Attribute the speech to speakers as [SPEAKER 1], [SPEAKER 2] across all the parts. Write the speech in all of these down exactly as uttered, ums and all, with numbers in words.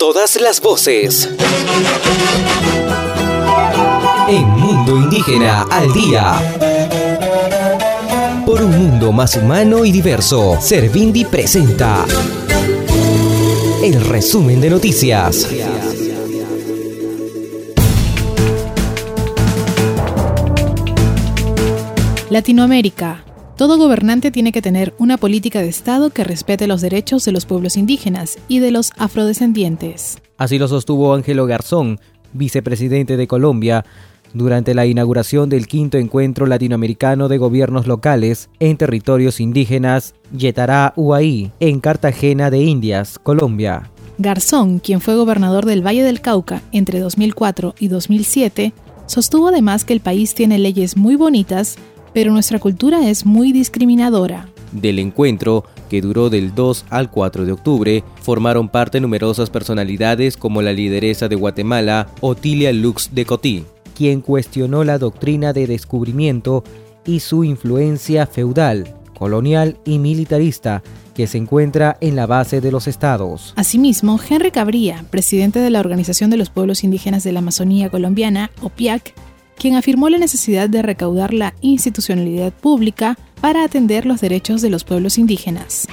[SPEAKER 1] Todas las voces. En Mundo Indígena al Día. Por un mundo más humano y diverso, Servindi presenta el resumen de noticias.
[SPEAKER 2] Latinoamérica. Todo gobernante tiene que tener una política de Estado que respete los derechos de los pueblos indígenas y de los afrodescendientes.
[SPEAKER 3] Así lo sostuvo Ángelo Garzón, vicepresidente de Colombia, durante la inauguración del quinto encuentro latinoamericano de gobiernos locales en territorios indígenas Yetará Uaí, en Cartagena de Indias, Colombia.
[SPEAKER 2] Garzón, quien fue gobernador del Valle del Cauca entre dos mil cuatro y dos mil siete, sostuvo además que el país tiene leyes muy bonitas, pero nuestra cultura es muy discriminadora.
[SPEAKER 3] Del encuentro, que duró del dos al cuatro de octubre, formaron parte numerosas personalidades como la lideresa de Guatemala, Otilia Lux de Cotí, quien cuestionó la doctrina de descubrimiento y su influencia feudal, colonial y militarista que se encuentra en la base de los estados.
[SPEAKER 2] Asimismo, Henry Cabría, presidente de la Organización de los Pueblos Indígenas de la Amazonía Colombiana, O P I A C, quien afirmó la necesidad de recaudar la institucionalidad pública para atender los derechos de los pueblos indígenas.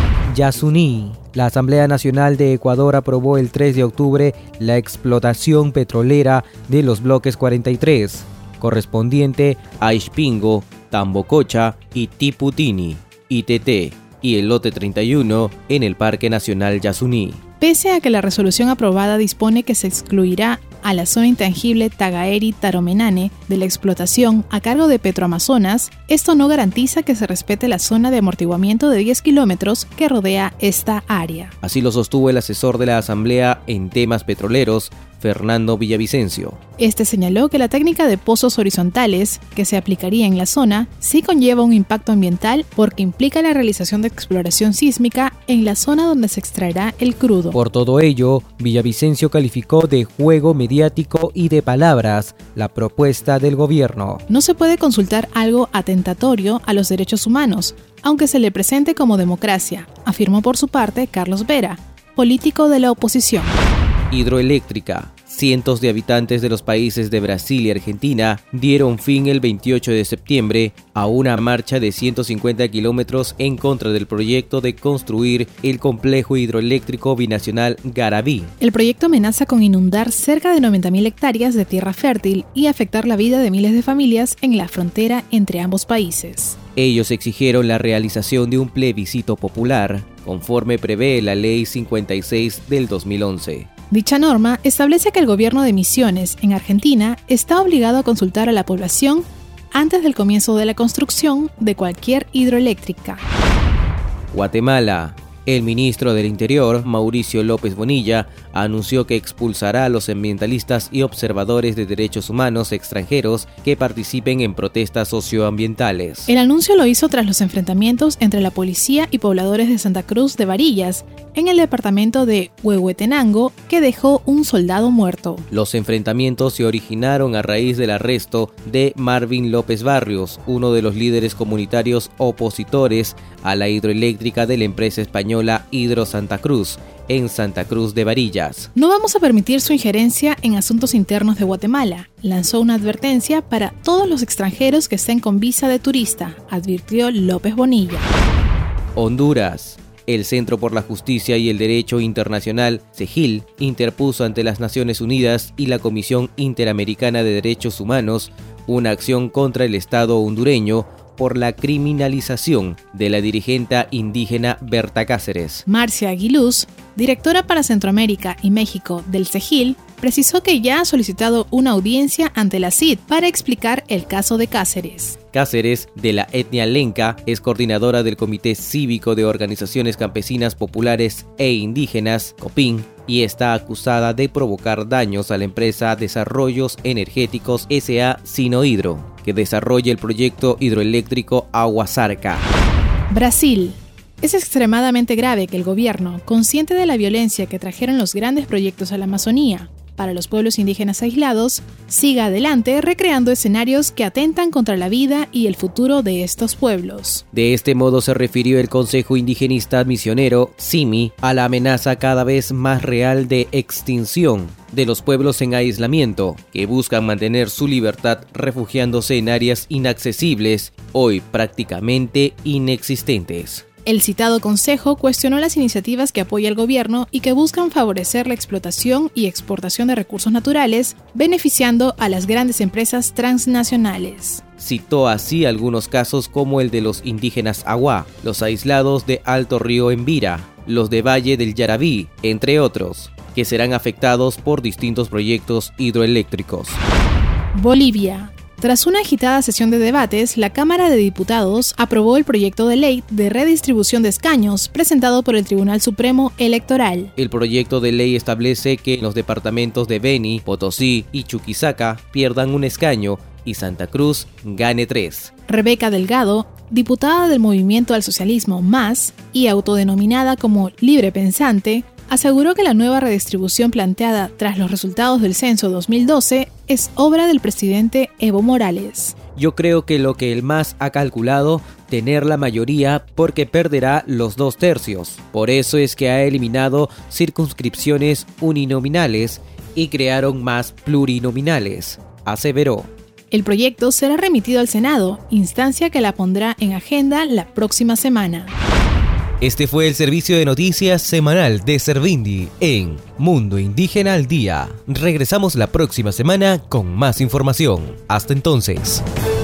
[SPEAKER 3] Yasuní. La Asamblea Nacional de Ecuador aprobó el tres de octubre la explotación petrolera de los bloques cuarenta y tres, correspondiente a Ixpingo, Tambococha y Tiputini, I T T, y el lote treinta y uno en el Parque Nacional Yasuní.
[SPEAKER 2] Pese a que la resolución aprobada dispone que se excluirá a la zona intangible Tagaeri-Taromenane de la explotación a cargo de Petroamazonas, esto no garantiza que se respete la zona de amortiguamiento de diez kilómetros que rodea esta área.
[SPEAKER 3] Así lo sostuvo el asesor de la Asamblea en temas petroleros, Fernando Villavicencio.
[SPEAKER 2] Este señaló que la técnica de pozos horizontales que se aplicaría en la zona sí conlleva un impacto ambiental porque implica la realización de exploración sísmica en la zona donde se extraerá el crudo.
[SPEAKER 3] Por todo ello, Villavicencio calificó de juego mediático y de palabras la propuesta del gobierno.
[SPEAKER 2] No se puede consultar algo atentatorio a los derechos humanos, aunque se le presente como democracia, afirmó por su parte Carlos Vera, político de la oposición.
[SPEAKER 3] Hidroeléctrica. Cientos de habitantes de los países de Brasil y Argentina dieron fin el veintiocho de septiembre a una marcha de ciento cincuenta kilómetros en contra del proyecto de construir el complejo hidroeléctrico binacional Garabí.
[SPEAKER 2] El proyecto amenaza con inundar cerca de noventa mil hectáreas de tierra fértil y afectar la vida de miles de familias en la frontera entre ambos países.
[SPEAKER 3] Ellos exigieron la realización de un plebiscito popular, conforme prevé la Ley cincuenta y seis del dos mil once.
[SPEAKER 2] Dicha norma establece que el gobierno de Misiones, en Argentina, está obligado a consultar a la población antes del comienzo de la construcción de cualquier hidroeléctrica.
[SPEAKER 3] Guatemala. El ministro del Interior, Mauricio López Bonilla, anunció que expulsará a los ambientalistas y observadores de derechos humanos extranjeros que participen en protestas socioambientales.
[SPEAKER 2] El anuncio lo hizo tras los enfrentamientos entre la policía y pobladores de Santa Cruz de Varillas, en el departamento de Huehuetenango, que dejó un soldado muerto.
[SPEAKER 3] Los enfrentamientos se originaron a raíz del arresto de Marvin López Barrios, uno de los líderes comunitarios opositores a la hidroeléctrica de la empresa española Hidro Santa Cruz, en Santa Cruz de Varillas.
[SPEAKER 2] No vamos a permitir su injerencia en asuntos internos de Guatemala, lanzó una advertencia para todos los extranjeros que estén con visa de turista, advirtió López Bonilla.
[SPEAKER 3] Honduras. El Centro por la Justicia y el Derecho Internacional, CEGIL, interpuso ante las Naciones Unidas y la Comisión Interamericana de Derechos Humanos una acción contra el Estado hondureño por la criminalización de la dirigente indígena Berta Cáceres.
[SPEAKER 2] Marcia Aguiluz, directora para Centroamérica y México del CEGIL, precisó que ya ha solicitado una audiencia ante la C I D para explicar el caso de Cáceres.
[SPEAKER 3] Cáceres, de la etnia lenca, es coordinadora del Comité Cívico de Organizaciones Campesinas Populares e Indígenas, COPIN, y está acusada de provocar daños a la empresa Desarrollos Energéticos S A Sinohidro, que desarrolla el proyecto hidroeléctrico Aguasarca.
[SPEAKER 2] Brasil. Es extremadamente grave que el gobierno, consciente de la violencia que trajeron los grandes proyectos a la Amazonía, para los pueblos indígenas aislados siga adelante, recreando escenarios que atentan contra la vida y el futuro de estos pueblos.
[SPEAKER 3] De este modo se refirió el Consejo Indigenista Misionero, C I M I, a la amenaza cada vez más real de extinción de los pueblos en aislamiento, que buscan mantener su libertad refugiándose en áreas inaccesibles, hoy prácticamente inexistentes.
[SPEAKER 2] El citado consejo cuestionó las iniciativas que apoya el gobierno y que buscan favorecer la explotación y exportación de recursos naturales, beneficiando a las grandes empresas transnacionales.
[SPEAKER 3] Citó así algunos casos como el de los indígenas Aguá, los aislados de Alto Río Envira, los de Valle del Yarabí, entre otros, que serán afectados por distintos proyectos hidroeléctricos.
[SPEAKER 2] Bolivia. Tras una agitada sesión de debates, la Cámara de Diputados aprobó el proyecto de ley de redistribución de escaños presentado por el Tribunal Supremo Electoral.
[SPEAKER 3] El proyecto de ley establece que los departamentos de Beni, Potosí y Chuquisaca pierdan un escaño y Santa Cruz gane tres.
[SPEAKER 2] Rebeca Delgado, diputada del Movimiento al Socialismo Más y autodenominada como libre pensante, aseguró que la nueva redistribución planteada tras los resultados del censo dos mil doce es obra del presidente Evo Morales.
[SPEAKER 3] Yo creo que lo que el M A S ha calculado, tener la mayoría porque perderá los dos tercios. Por eso es que ha eliminado circunscripciones uninominales y crearon más plurinominales, aseveró.
[SPEAKER 2] El proyecto será remitido al Senado, instancia que la pondrá en agenda la próxima semana.
[SPEAKER 1] Este fue el servicio de noticias semanal de Servindi en Mundo Indígena al Día. Regresamos la próxima semana con más información. Hasta entonces.